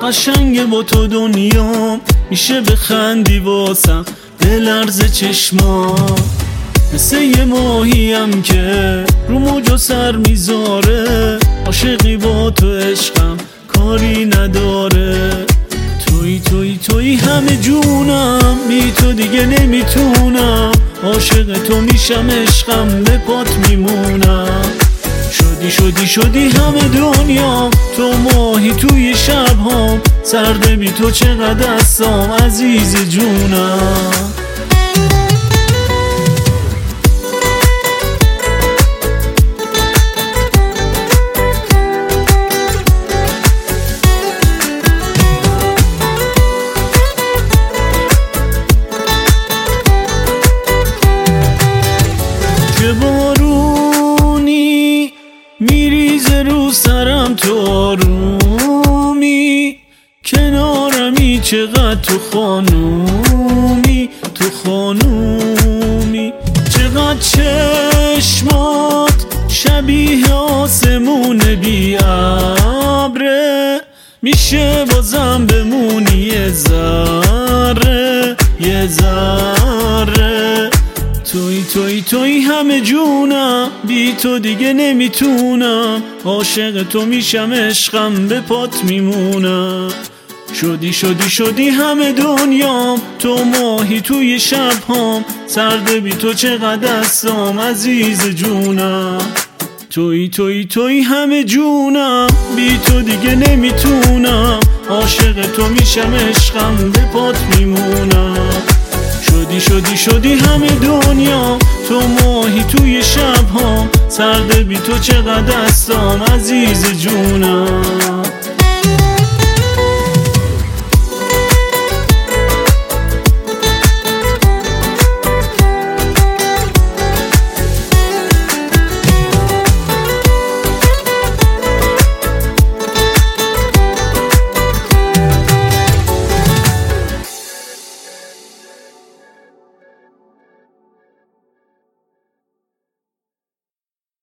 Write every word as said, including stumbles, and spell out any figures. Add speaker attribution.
Speaker 1: قشنگ با تو دنیا میشه بخندی واسم بلرزه چشما. مثل یه ماهیم که رو موجا سر میذاره، عاشقی با تو عشقم کاری نداره. توی توی توی همه جونم، بی تو دیگه نمیتونم، عاشق تو میشم عشقم به پات میمونم. شدی شدی شدی همه دنیا، تو ماهی توی شبهام، سرده بی تو چقدر دستام عزیز جونم. چه بارونی میریزه رو سرم، تو آرومی کنارمی، چقدر تو خانومی، تو خانومی. چقدر چشمات شبیه آسمون بی ابره، میشه بازم بمونی یه ذره یه ذره. توی توی توی همه جونم، بی تو دیگه نمیتونم، عاشق تو میشم عشقم به پات میمونم. شدی شدی شدی همه دنیام، تو ماهی توی شبهام، سرده بی تو چقدر دستام عزیز جونم. توی توی توی همه جونم، بی تو دیگه نمیتونم، عاشق تو میشم عشقم به پات میمونم. شدی شدی شدی همه دنیا، تو ماهی توی شبهام، سرده بی تو چقدر دستام عزیز جونم.